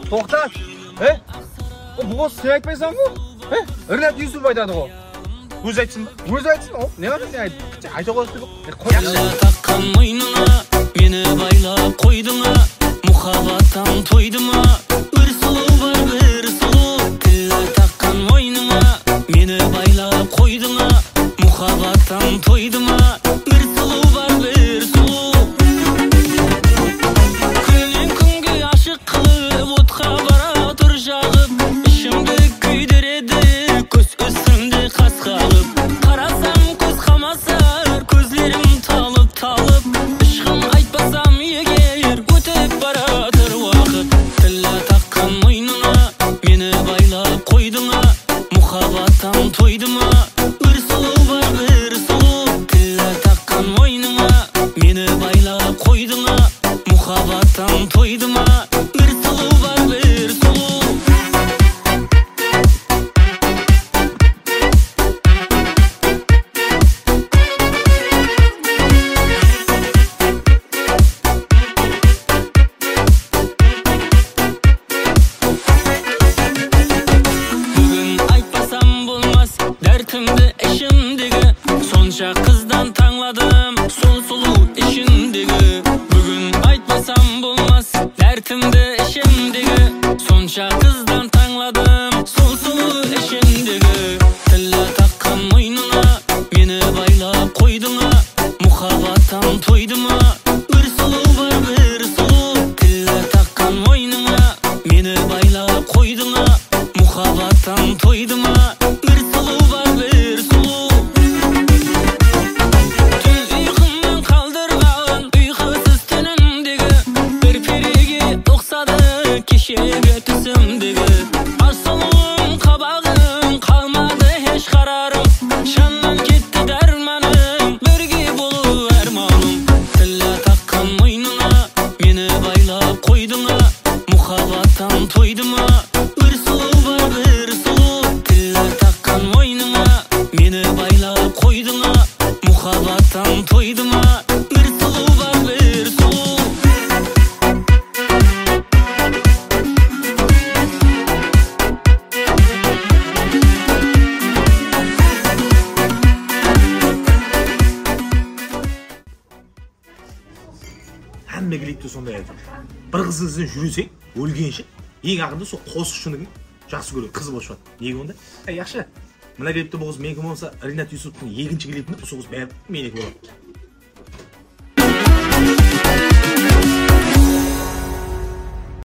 Тоқта. Бұл сен айтпайсың ғой? Ринат Юсупов айтады ғой. Өзі айтсын ба? Өзі айтсын. Не қажет сен айт. Айта қойсын деп. Таққан мойныңа мені байлап қойдыңа, мұхаббаттан тойдыма. Бір сұлу бар, бір сұлу. Тілі таққан мойныңа мені байлап қойдыңа, мұхаббаттан тойдыма. Бір сұлу бар, бір сұлу. Күннен күнге ашық қылып отқа бара тұр жағып, ішімді күйдіреді көз үстінде қас қағып. Қарасам көз қамасар, көзлерім талып, ішқым айтпасам егер өтіп баратыр уақыт. Тілі таққан мойныңа мені байлап қойдыңа, мұхаббаттан тойдыма. Бір сұлу бар, бір сұлу. Тілі таққан мойныңа мені байлап қойдыңа, мұхаббаттан тойдыма. Бір сұлу бар, бір сұлу. Бүгін айтпасам болмас дәртімді ішімдегі, сонша қыздан таңладым сол сұлу ішіндегі. Бүгін айтпасам болмас дәртімді ішімдегі, сонша қыздан таңладым сол сұлу ішіндегі. Тілі таққан мойныңа мені байлап қойдыңа, мұхаббаттан тойдыма. Бір сұлу бар, бір сұлу. Тілі таққан мойныңа мені байлап қойдыңа, мұхаббаттан тойдыма. Бір сұлу бар, бір сұлу. Түн ұйқымнан қалдырған ұйқысыз түнімдегі, бір переге ұқсады кешегі түсімдегі. Асылым қабағым қалмады еш қарарым, жаннан кетті дәрманым, бірге болу арманым. Тілі таққан мойныңа мені байлап қойдыңа, мұхаббаттан тойдыма. Бір сұлу бар, бір сұлу. Тілі таққан мойныңа мені байлап қойдыңа, мұхаббаттан тойдыма. Бір сұлу бар, бір сұлу. Әмме клипте сондай айтады. Бір қыз іздеп жүрсең, өлгенше, ең ақырында сол қос шынығын жақсы көреді, қыз болып шығады. Неге онда? Яқшы. Мына клипте бұл қыз менікі болса, Ринат Юсуповтың екінші клипінде бұл қыз бәрі менікі болады.